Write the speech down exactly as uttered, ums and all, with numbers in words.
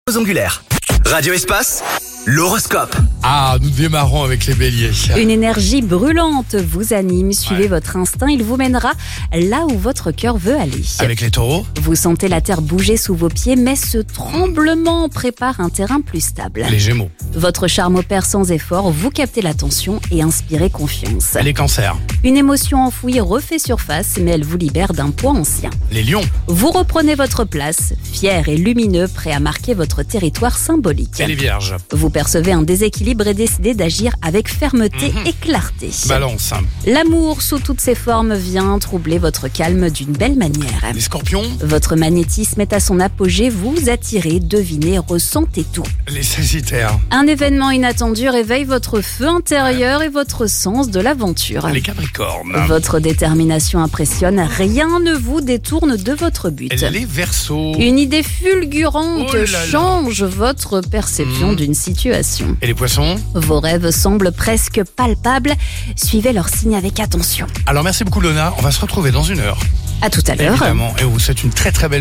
Angulaire. Radio Espace, l'horoscope. Ah, nous démarrons avec les béliers. Une énergie brûlante vous anime, suivez Ouais. votre instinct, il vous mènera là où votre cœur veut aller. Avec les taureaux, Vous sentez la terre bouger sous vos pieds, mais ce tremblement prépare un terrain plus stable. les gémeaux, Votre charme opère sans effort, vous captez l'attention et inspirez confiance. les cancers, Une émotion enfouie refait surface, mais elle vous libère d'un poids ancien. les lions Vous reprenez votre place, fier et lumineux, prêt à marquer votre territoire symbolique. et les vierges. Vous percevez un déséquilibre et décidez d'agir avec fermeté et clarté. Balance, L'amour sous toutes ses formes vient troubler votre calme d'une belle manière. les scorpions, Votre magnétisme est à son apogée, vous attirez, devinez, ressentez tout. les sagittaires, Un événement inattendu réveille votre feu intérieur et votre sens de l'aventure. les capricornes, Votre détermination impressionne, rien ne vous détourne de votre but. les verseaux Une idée fulgurante Oh là là. change votre perception Mmh. d'une situation. et les poissons. Vos rêves semblent presque palpables. Suivez leurs signes avec attention. Alors merci beaucoup Lona, on va se retrouver dans une heure. À tout à l'heure. Évidemment, et on vous souhaite une très très belle